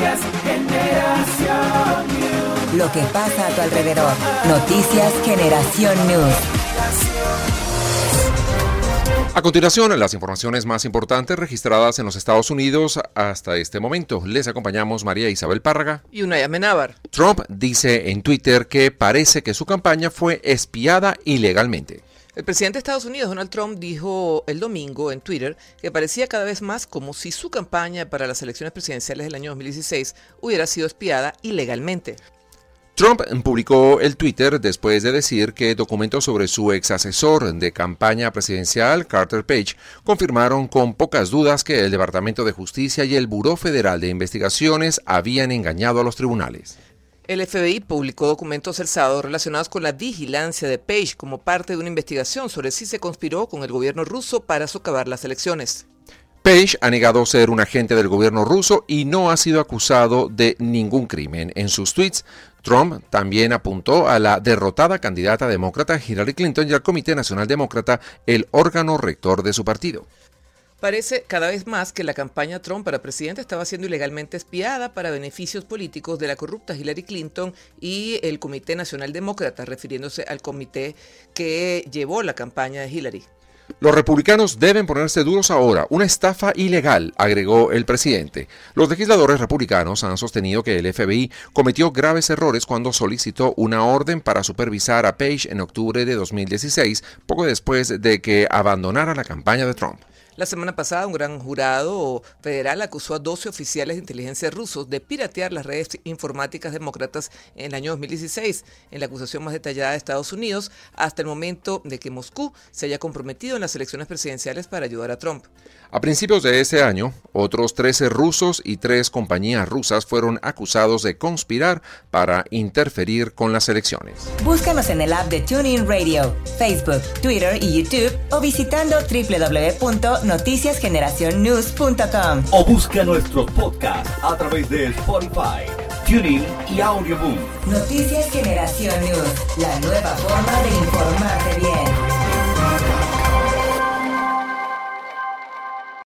Noticias Generación News. Lo que pasa a tu alrededor. Noticias Generación News. A continuación, las informaciones más importantes registradas en los Estados Unidos hasta este momento. Les acompañamos María Isabel Párraga y Unai Amenábar. Trump dice en Twitter que parece que su campaña fue espiada ilegalmente. El presidente de Estados Unidos, Donald Trump, dijo el domingo en Twitter que parecía cada vez más como si su campaña para las elecciones presidenciales del año 2016 hubiera sido espiada ilegalmente. Trump publicó el Twitter después de decir que documentos sobre su ex asesor de campaña presidencial, Carter Page, confirmaron con pocas dudas que el Departamento de Justicia y el Buró Federal de Investigaciones habían engañado a los tribunales. El FBI publicó documentos el sábado relacionados con la vigilancia de Page como parte de una investigación sobre si se conspiró con el gobierno ruso para socavar las elecciones. Page ha negado ser un agente del gobierno ruso y no ha sido acusado de ningún crimen. En sus tweets, Trump también apuntó a la derrotada candidata demócrata Hillary Clinton y al Comité Nacional Demócrata, el órgano rector de su partido. Parece cada vez más que la campaña Trump para presidente estaba siendo ilegalmente espiada para beneficios políticos de la corrupta Hillary Clinton y el Comité Nacional Demócrata, refiriéndose al comité que llevó la campaña de Hillary. Los republicanos deben ponerse duros ahora, una estafa ilegal, agregó el presidente. Los legisladores republicanos han sostenido que el FBI cometió graves errores cuando solicitó una orden para supervisar a Page en octubre de 2016, poco después de que abandonara la campaña de Trump. La semana pasada, un gran jurado federal acusó a 12 oficiales de inteligencia rusos de piratear las redes informáticas demócratas en el año 2016, en la acusación más detallada de Estados Unidos, hasta el momento de que Moscú se haya comprometido en las elecciones presidenciales para ayudar a Trump. A principios de ese año, otros 13 rusos y 3 compañías rusas fueron acusados de conspirar para interferir con las elecciones. Búscanos en el app de TuneIn Radio, Facebook, Twitter y YouTube o visitando www.noticiasgeneracionnews.com. O busca nuestros podcasts a través de Spotify, TuneIn y Audioboom. Noticias Generación News, la nueva forma de informarte bien.